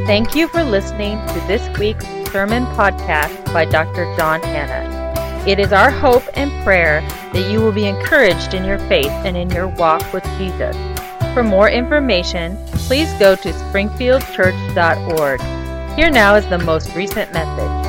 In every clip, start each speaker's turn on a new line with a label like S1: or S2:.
S1: Thank you for listening to this week's sermon podcast by Dr. John Hanna. It is our hope and prayer that you will be encouraged in your faith and in your walk with Jesus. For more information, please go to springfieldchurch.org. Here now is the most recent message.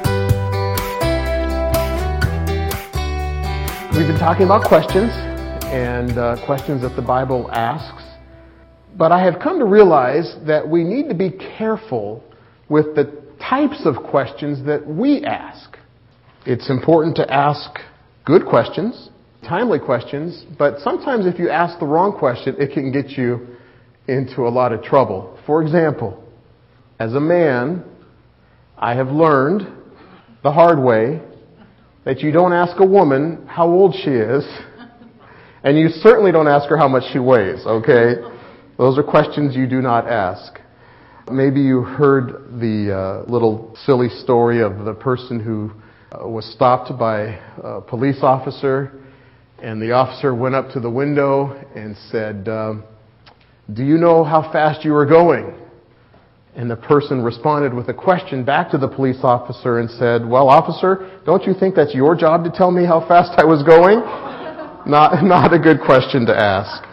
S2: We've been talking about questions and questions that the Bible asks. But I have come to realize that we need to be careful with the types of questions that we ask. It's important to ask good questions, timely questions, but sometimes if you ask the wrong question, it can get you into a lot of trouble. For example, as a man, I have learned the hard way that you don't ask a woman how old she is, and you certainly don't ask her how much she weighs, okay? Those are questions you do not ask. Maybe you heard the little silly story of the person who was stopped by a police officer, and the officer went up to the window and said, "Do you know how fast you were going?" And the person responded with a question back to the police officer and said, "Well, officer, don't you think that's your job to tell me how fast I was going?" Not a good question to ask.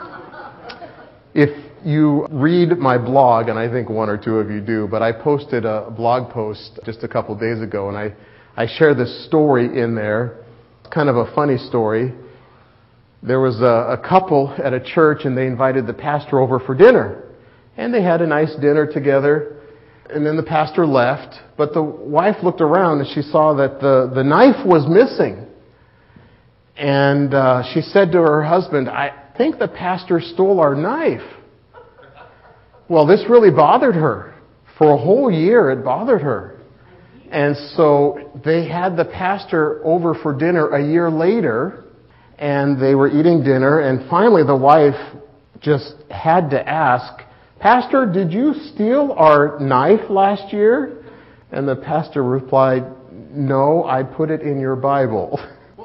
S2: If you read my blog, and I think one or two of you do, but I posted a blog post just a couple days ago, and I share this story in there. It's kind of a funny story. There was a couple at a church, and they invited the pastor over for dinner. And they had a nice dinner together, and then the pastor left, but the wife looked around and she saw that the knife was missing. And she said to her husband, "I think the pastor stole our knife." Well, this really bothered her. For a whole year, it bothered her. And so they had the pastor over for dinner a year later, and they were eating dinner, and finally the wife just had to ask, "Pastor, did you steal our knife last year?" And the pastor replied, "No, I put it in your Bible."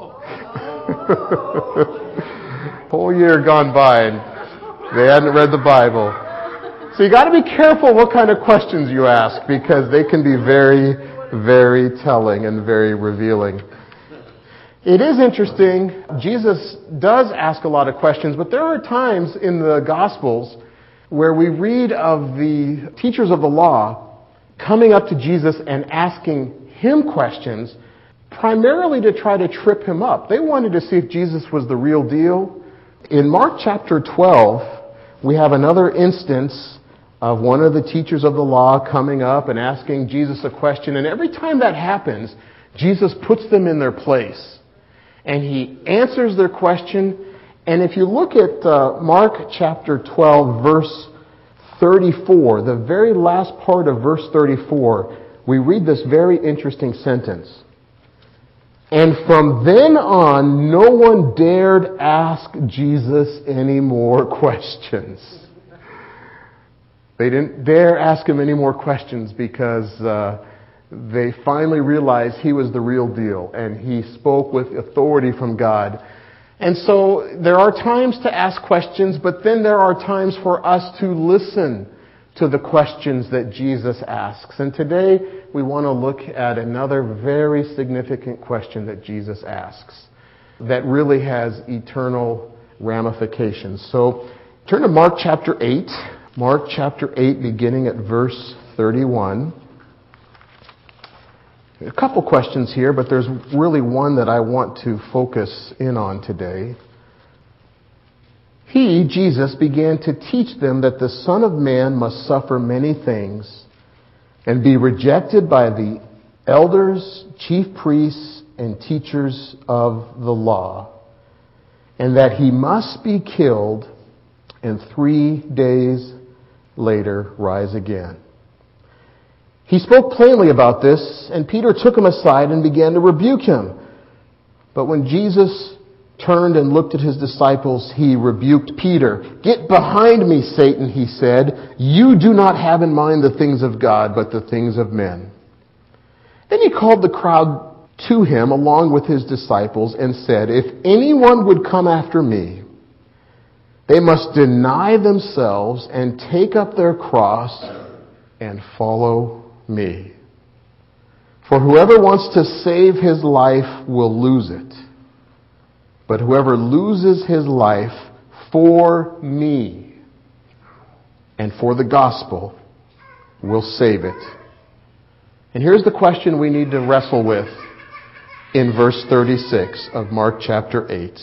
S2: Whole year gone by, and they hadn't read the Bible. So you got to be careful what kind of questions you ask, because they can be very, very telling and very revealing. It is interesting. Jesus does ask a lot of questions, but there are times in the Gospels where we read of the teachers of the law coming up to Jesus and asking him questions, primarily to try to trip him up. They wanted to see if Jesus was the real deal. In Mark chapter 12, we have another instance of one of the teachers of the law coming up and asking Jesus a question. And every time that happens, Jesus puts them in their place. And he answers their question. And if you look at Mark chapter 12, verse 34, the very last part of verse 34, we read this very interesting sentence. "And from then on, no one dared ask Jesus any more questions." They didn't dare ask him any more questions because they finally realized he was the real deal, and he spoke with authority from God. And so there are times to ask questions, but then there are times for us to listen to the questions that Jesus asks. And today we want to look at another very significant question that Jesus asks that really has eternal ramifications. So turn to Mark chapter 8. Mark chapter 8, beginning at verse 31. A couple questions here, but there's really one that I want to focus in on today. "He," Jesus, "began to teach them that the Son of Man must suffer many things and be rejected by the elders, chief priests, and teachers of the law, and that he must be killed and 3 days later rise again." He spoke plainly about this, and Peter took him aside and began to rebuke him. But when Jesus turned and looked at his disciples, he rebuked Peter. "Get behind me, Satan," he said. "You do not have in mind the things of God, but the things of men." Then he called the crowd to him along with his disciples and said, "If anyone would come after me, they must deny themselves and take up their cross and follow me. For whoever wants to save his life will lose it. But whoever loses his life for me and for the gospel will save it. And here's the question we need to wrestle with in verse 36 of Mark chapter 8.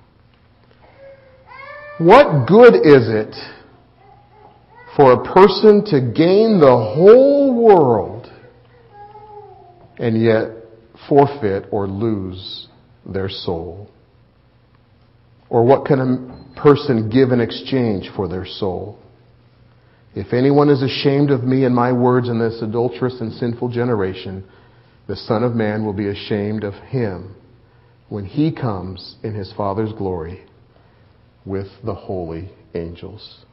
S2: What good is it for a person to gain the whole world and yet forfeit or lose their soul? Or what can a person give in exchange for their soul? If anyone is ashamed of me and my words in this adulterous and sinful generation, the Son of Man will be ashamed of him when he comes in his Father's glory with the holy angels.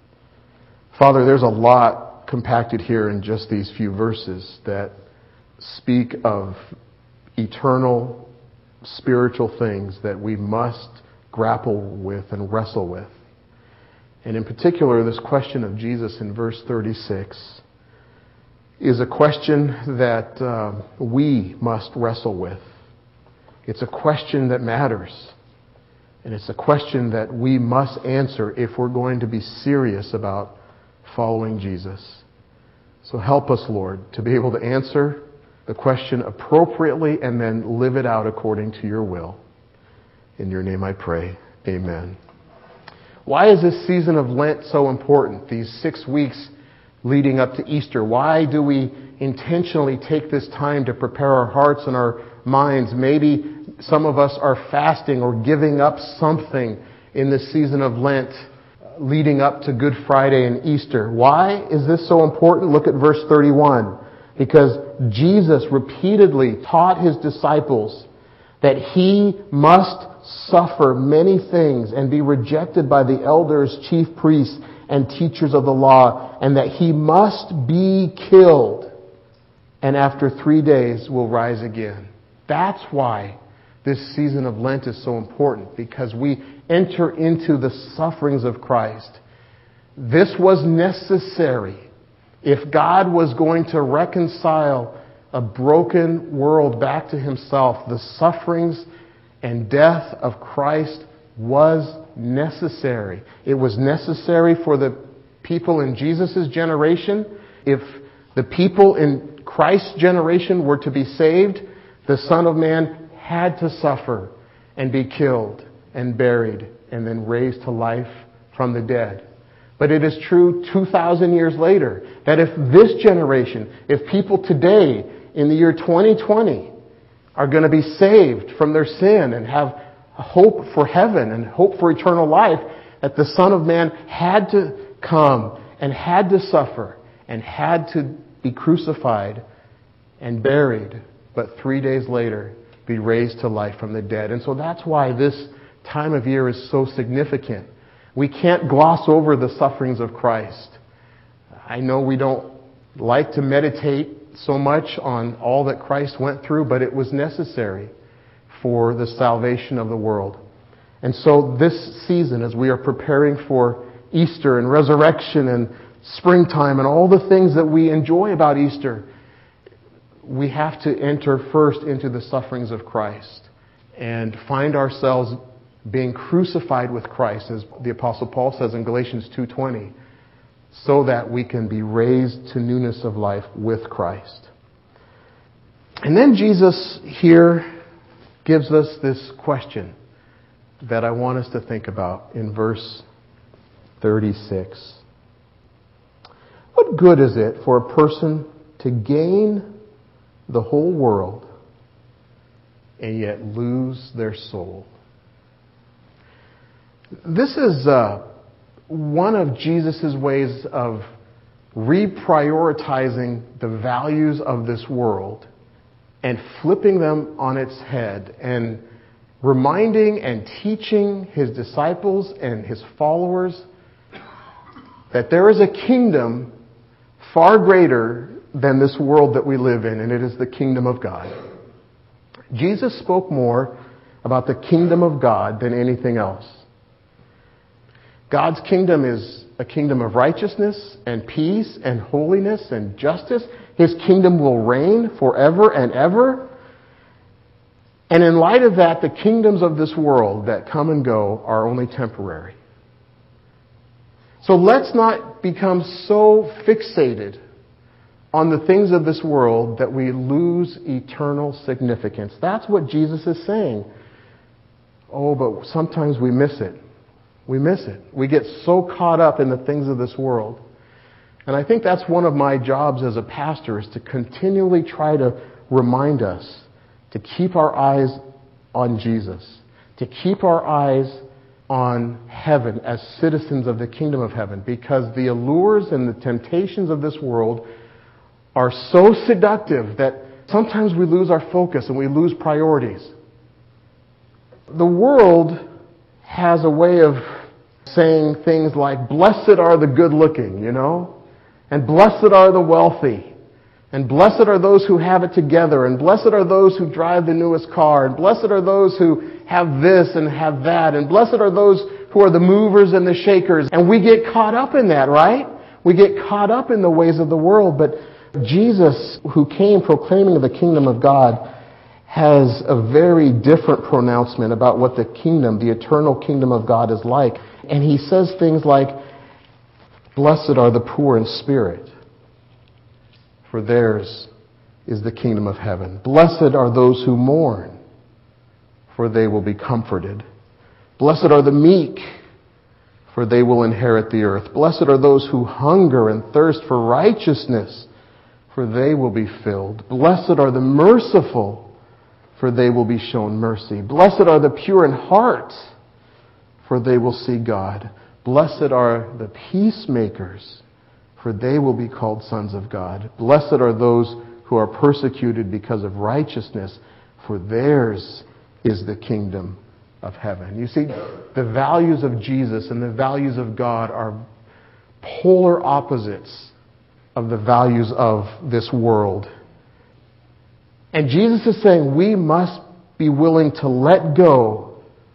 S2: Father, there's a lot compacted here in just these few verses that speak of eternal spiritual things that we must grapple with and wrestle with. And in particular, this question of Jesus in verse 36 is a question that we must wrestle with. It's a question that matters. And it's a question that we must answer if we're going to be serious about following Jesus. So help us, Lord, to be able to answer the question appropriately and then live it out according to your will. In your name I pray. Amen. Why is this season of Lent so important? These 6 weeks leading up to Easter. Why do we intentionally take this time to prepare our hearts and our minds? Maybe some of us are fasting or giving up something in this season of Lent leading up to Good Friday and Easter. Why is this so important? Look at verse 31. Because Jesus repeatedly taught his disciples that he must suffer many things and be rejected by the elders, chief priests, and teachers of the law, and that he must be killed, and after 3 days will rise again. That's why this season of Lent is so important, because we enter into the sufferings of Christ. This was necessary. If God was going to reconcile a broken world back to himself, the sufferings and death of Christ was necessary. It was necessary for the people in Jesus' generation. If the people in Christ's generation were to be saved, the Son of Man had to suffer and be killed and buried and then raised to life from the dead. But it is true 2,000 years later that if this generation, if people today in the year 2020 are going to be saved from their sin and have hope for heaven and hope for eternal life, that the Son of Man had to come and had to suffer and had to be crucified and buried, but 3 days later be raised to life from the dead. And so that's why this time of year is so significant. We can't gloss over the sufferings of Christ. I know we don't like to meditate so much on all that Christ went through, but it was necessary for the salvation of the world. And so this season, as we are preparing for Easter and resurrection and springtime and all the things that we enjoy about Easter, we have to enter first into the sufferings of Christ and find ourselves being crucified with Christ, as the Apostle Paul says in Galatians 2:20, so that we can be raised to newness of life with Christ. And then Jesus here gives us this question that I want us to think about in verse 36. What good is it for a person to gain the whole world and yet lose their soul? This is one of Jesus' ways of reprioritizing the values of this world and flipping them on its head and reminding and teaching his disciples and his followers that there is a kingdom far greater than this world that we live in, and it is the kingdom of God. Jesus spoke more about the kingdom of God than anything else. God's kingdom is a kingdom of righteousness and peace and holiness and justice. His kingdom will reign forever and ever. And in light of that, the kingdoms of this world that come and go are only temporary. So let's not become so fixated on the things of this world that we lose eternal significance. That's what Jesus is saying. Oh, but sometimes we miss it. We miss it. We get so caught up in the things of this world. And I think that's one of my jobs as a pastor, is to continually try to remind us to keep our eyes on Jesus, to keep our eyes on heaven as citizens of the kingdom of heaven, because the allures and the temptations of this world are so seductive that sometimes we lose our focus and we lose priorities. The world has a way of saying things like, blessed are the good-looking, and blessed are the wealthy, and blessed are those who have it together, and blessed are those who drive the newest car, and blessed are those who have this and have that, and blessed are those who are the movers and the shakers. And we get caught up in that, right? We get caught up in the ways of the world. But Jesus, who came proclaiming the kingdom of God, has a very different pronouncement about what the kingdom, the eternal kingdom of God is like. And he says things like, blessed are the poor in spirit, for theirs is the kingdom of heaven. Blessed are those who mourn, for they will be comforted. Blessed are the meek, for they will inherit the earth. Blessed are those who hunger and thirst for righteousness, for they will be filled. Blessed are the merciful, for they will be shown mercy. Blessed are the pure in heart, for they will see God. Blessed are the peacemakers, for they will be called sons of God. Blessed are those who are persecuted because of righteousness, for theirs is the kingdom of heaven. You see, the values of Jesus and the values of God are polar opposites of the values of this world. And Jesus is saying we must be willing to let go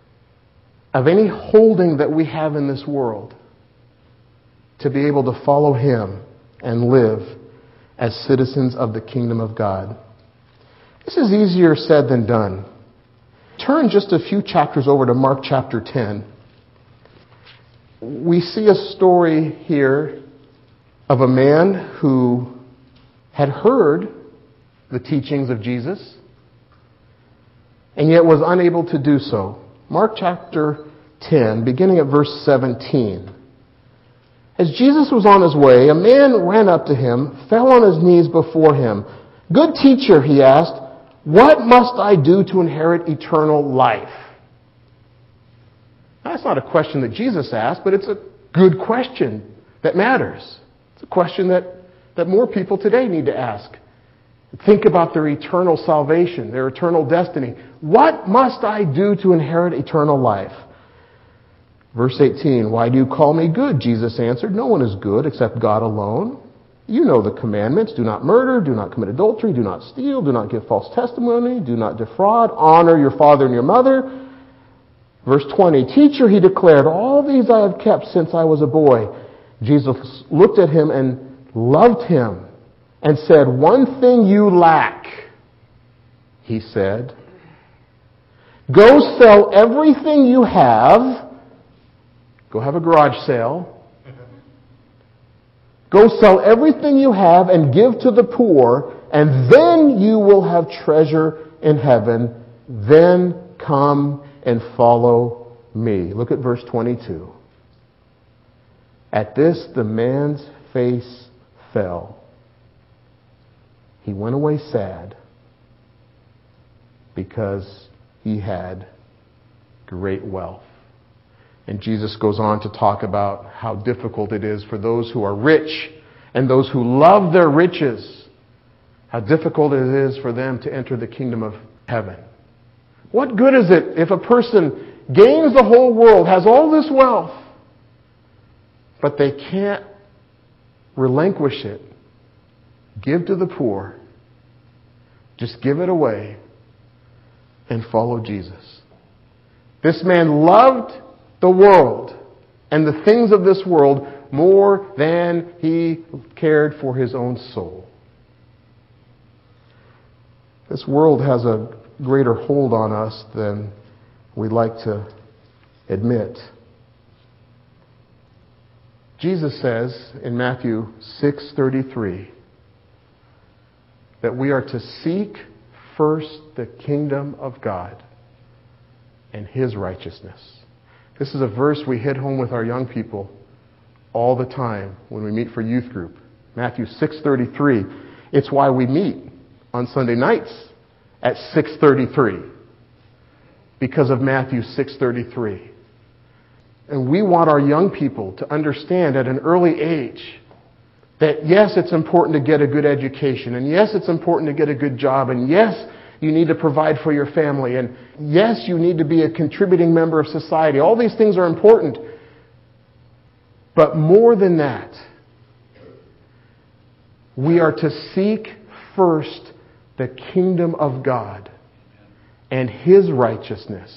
S2: of any holding that we have in this world to be able to follow Him and live as citizens of the kingdom of God. This is easier said than done. Turn just a few chapters over to Mark chapter 10. We see a story here of a man who had heard the teachings of Jesus and yet was unable to do so. Mark chapter 10, beginning at verse 17. As Jesus was on his way, a man ran up to him, fell on his knees before him. Good teacher, he asked, what must I do to inherit eternal life? Now, that's not a question that Jesus asked, but it's a good question that matters. It's a question that more people today need to ask. Think about their eternal salvation, their eternal destiny. What must I do to inherit eternal life? Verse 18, why do you call me good? Jesus answered, no one is good except God alone. You know the commandments. Do not murder, do not commit adultery, do not steal, do not give false testimony, do not defraud, honor your father and your mother. Verse 20, teacher, he declared, all these I have kept since I was a boy. Jesus looked at him and loved him and said, one thing you lack, he said. Go sell everything you have. Go have a garage sale. Go sell everything you have and give to the poor, and then you will have treasure in heaven. Then come and follow me. Look at verse 22. At this, the man's face fell. He went away sad because he had great wealth. And Jesus goes on to talk about how difficult it is for those who are rich and those who love their riches, how difficult it is for them to enter the kingdom of heaven. What good is it if a person gains the whole world, has all this wealth, but they can't relinquish it, give to the poor, just give it away, and follow Jesus? This man loved the world and the things of this world more than he cared for his own soul. This world has a greater hold on us than we'd like to admit. Jesus says in Matthew 6:33 that we are to seek first the kingdom of God and His righteousness. This is a verse we hit home with our young people all the time when we meet for youth group. Matthew 6:33. It's why we meet on Sunday nights at 6:33. Because of Matthew 6:33. And we want our young people to understand at an early age that yes, it's important to get a good education, and yes, it's important to get a good job, and yes, you need to provide for your family, and yes, you need to be a contributing member of society. All these things are important. But more than that, we are to seek first the kingdom of God and His righteousness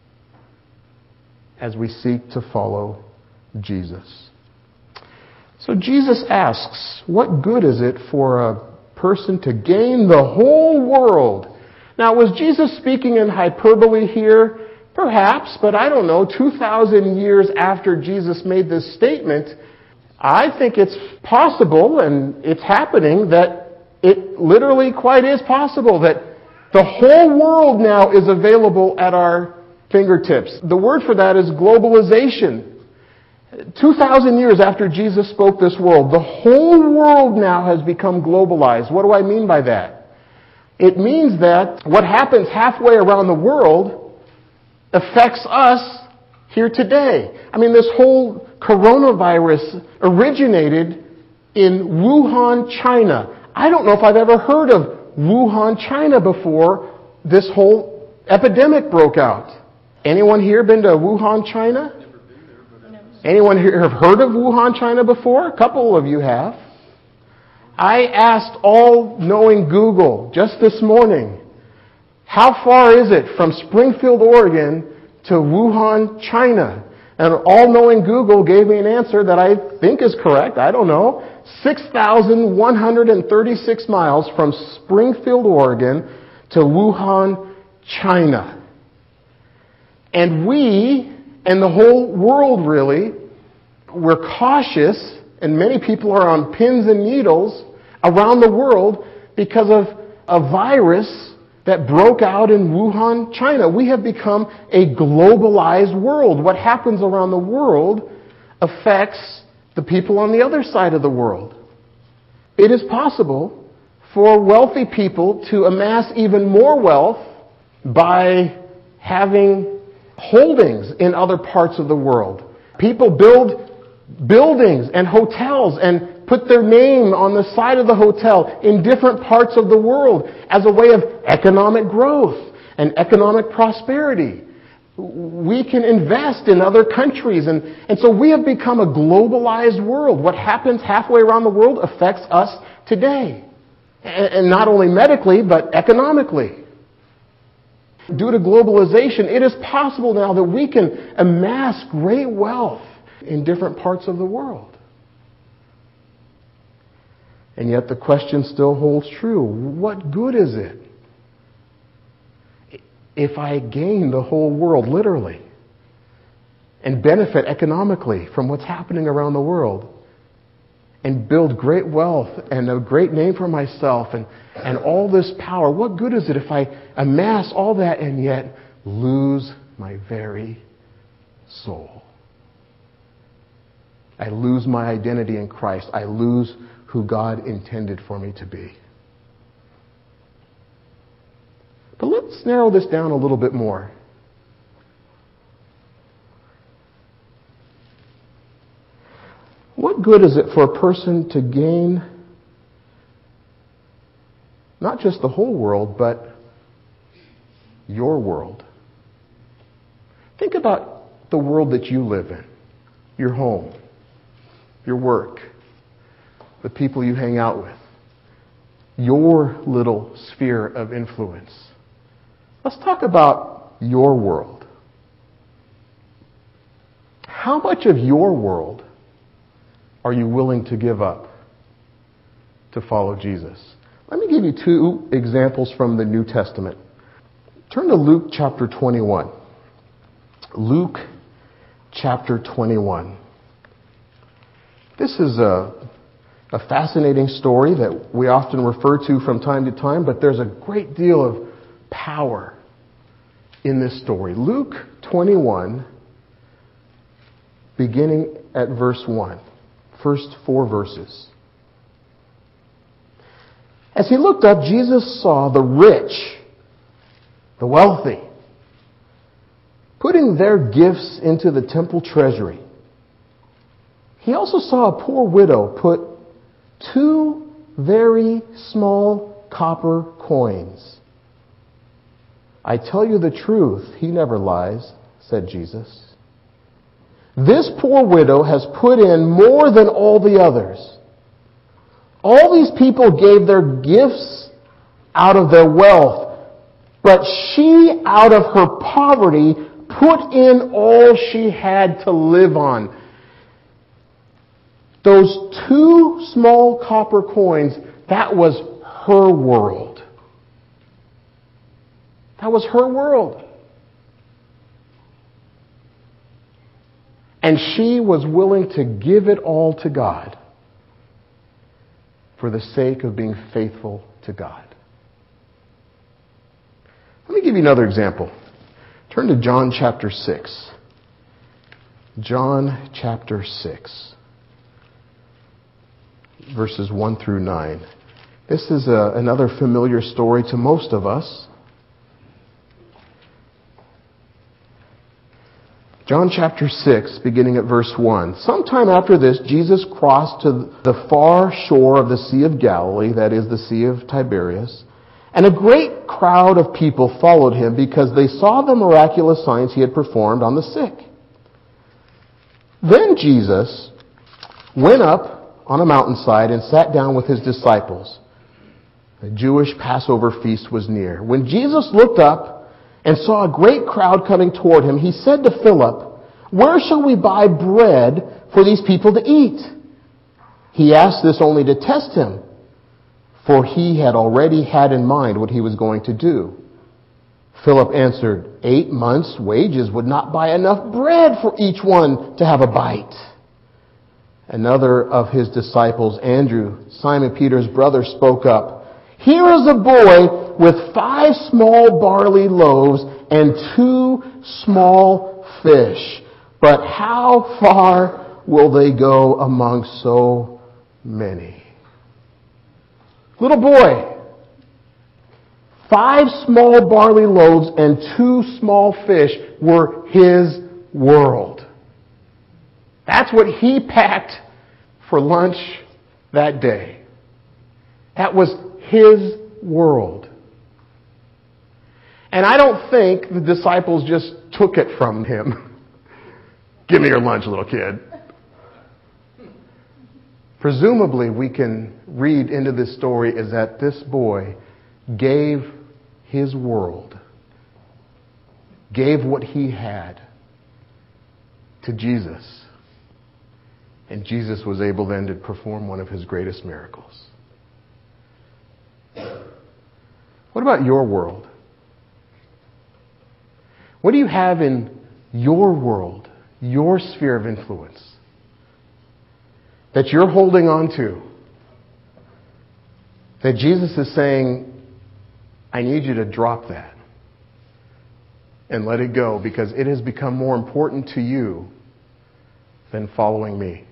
S2: as we seek to follow Jesus. So Jesus asks, what good is it for a person to gain the whole world? Now, was Jesus speaking in hyperbole here? Perhaps, but I don't know. 2,000 years after Jesus made this statement, I think it's possible, and it's happening, that it literally quite is possible that the whole world now is available at our fingertips. The word for that is globalization. 2,000 years after Jesus spoke this world, the whole world now has become globalized. What do I mean by that? It means that what happens halfway around the world affects us here today. I mean, this whole coronavirus originated in Wuhan, China. I don't know if I've ever heard of Wuhan, China before this whole epidemic broke out. Anyone here been to Wuhan, China? Anyone here have heard of Wuhan, China before? A couple of you have. I asked all-knowing Google just this morning, how far is it from Springfield, Oregon to Wuhan, China? And all-knowing Google gave me an answer that I think is correct. I don't know. 6,136 miles from Springfield, Oregon to Wuhan, China. And we, and the whole world really, we're cautious, and many people are on pins and needles around the world because of a virus that broke out in Wuhan, China. We have become a globalized world. What happens around the world affects the people on the other side of the world. It is possible for wealthy people to amass even more wealth by having holdings in other parts of the world. People build buildings and hotels and put their name on the side of the hotel in different parts of the world as a way of economic growth and economic prosperity. We can invest in other countries, and so we have become a globalized world. What happens halfway around the world affects us today. And not only medically, but economically. Due to globalization, it is possible now that we can amass great wealth in different parts of the world. And yet the question still holds true. What good is it if I gain the whole world, literally, and benefit economically from what's happening around the world, and build great wealth and a great name for myself and all this power? What good is it if I amass all that and yet lose my very soul? I lose my identity in Christ. I lose who God intended for me to be. But let's narrow this down a little bit more. What good is it for a person to gain not just the whole world, but your world? Think about the world that you live in, your home, your work, the people you hang out with, your little sphere of influence. Let's talk about your world. How much of your world are you willing to give up to follow Jesus? Let me give you two examples from the New Testament. Turn to Luke chapter 21. Luke chapter 21. This is a fascinating story that we often refer to from time to time, but there's a great deal of power in this story. Luke 21, beginning at verse 1. First 4 verses. As he looked up, Jesus saw the rich, the wealthy, putting their gifts into the temple treasury. He also saw a poor widow put 2 very small copper coins. I tell you the truth, he never lies, said Jesus. This poor widow has put in more than all the others. All these people gave their gifts out of their wealth, but she, out of her poverty, put in all she had to live on. Those 2 small copper coins, that was her world. That was her world. And she was willing to give it all to God for the sake of being faithful to God. Let me give you another example. Turn to John chapter 6. John chapter 6. Verses 1 through 9. This is another familiar story to most of us. John chapter 6, beginning at verse 1. Sometime after this, Jesus crossed to the far shore of the Sea of Galilee, that is the Sea of Tiberias, and a great crowd of people followed him because they saw the miraculous signs he had performed on the sick. Then Jesus went up on a mountainside and sat down with his disciples. The Jewish Passover feast was near. When Jesus looked up and saw a great crowd coming toward him, he said to Philip, "Where shall we buy bread for these people to eat?" He asked this only to test him, for he had already had in mind what he was going to do. Philip answered, 8 months' wages would not buy enough bread for each one to have a bite. Another of his disciples, Andrew, Simon Peter's brother, spoke up. "Here is a boy with 5 small barley loaves and 2 small fish. But how far will they go among so many?" Little boy, 5 small barley loaves and 2 small fish were his world. That's what he packed for lunch that day. That was his world. And I don't think the disciples just took it from him. "Give me your lunch, little kid." Presumably, we can read into this story is that this boy gave his world, gave what he had to Jesus. And Jesus was able then to perform one of his greatest miracles. What about your world? What do you have in your world, your sphere of influence, that you're holding on to, that Jesus is saying, I need you to drop that and let it go because it has become more important to you than following me?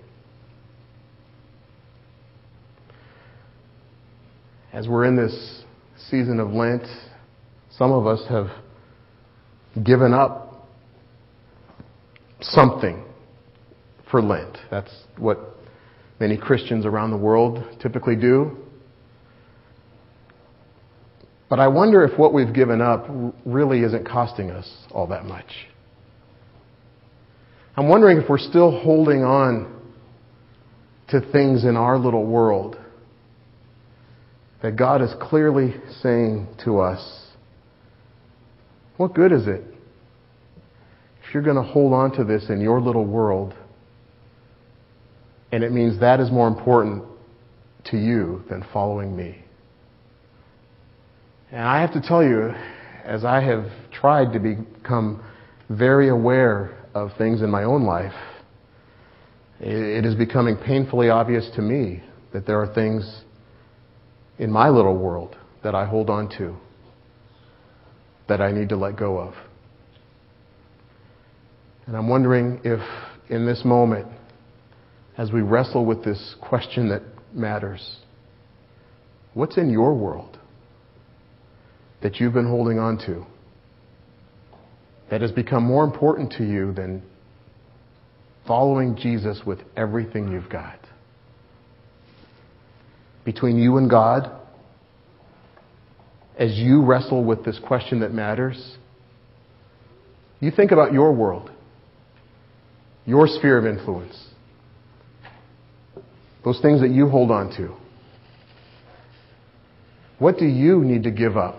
S2: As we're in this season of Lent, some of us have given up something for Lent. That's what many Christians around the world typically do. But I wonder if what we've given up really isn't costing us all that much. I'm wondering if we're still holding on to things in our little world that God is clearly saying to us, what good is it if you're going to hold on to this in your little world And it means that is more important to you than following me. And I have to tell you, as I have tried to become very aware of things in my own life, it is becoming painfully obvious to me that there are things in my little world that I hold on to that I need to let go of. And I'm wondering if in this moment, as we wrestle with this question that matters, what's in your world that you've been holding on to that has become more important to you than following Jesus with everything you've got? Between you and God, as you wrestle with this question that matters, you think about your world, your sphere of influence, those things that you hold on to. What do you need to give up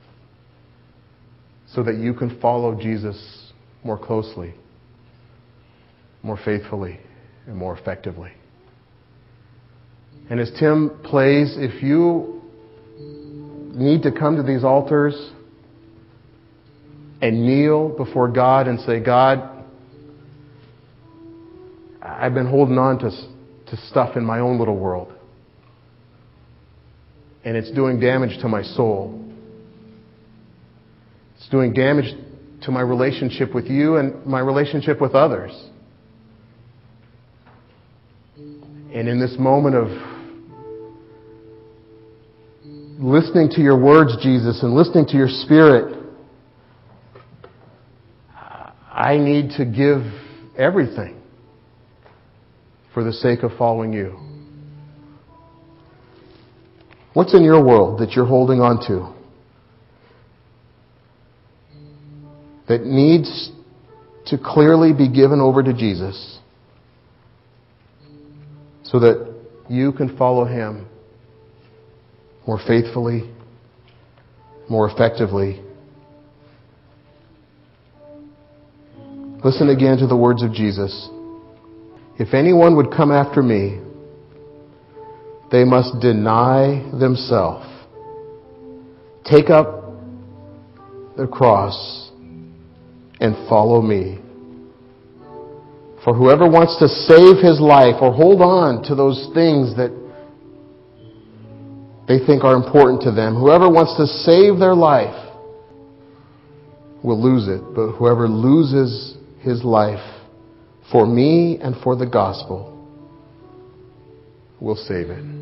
S2: so that you can follow Jesus more closely, more faithfully, and more effectively? And as Tim plays, if you need to come to these altars and kneel before God and say, God, I've been holding on to stuff in my own little world, and it's doing damage to my soul. It's doing damage to my relationship with you and my relationship with others. And in this moment of listening to your words, Jesus, and listening to your Spirit, I need to give everything for the sake of following you. What's in your world that you're holding on to that needs to clearly be given over to Jesus so that you can follow Him more faithfully, more effectively? Listen again to the words of Jesus. If anyone would come after me, they must deny themselves, take up the cross, and follow me. For whoever wants to save his life or hold on to those things that they think are important to them, whoever wants to save their life will lose it. But whoever loses his life for me and for the gospel will save it.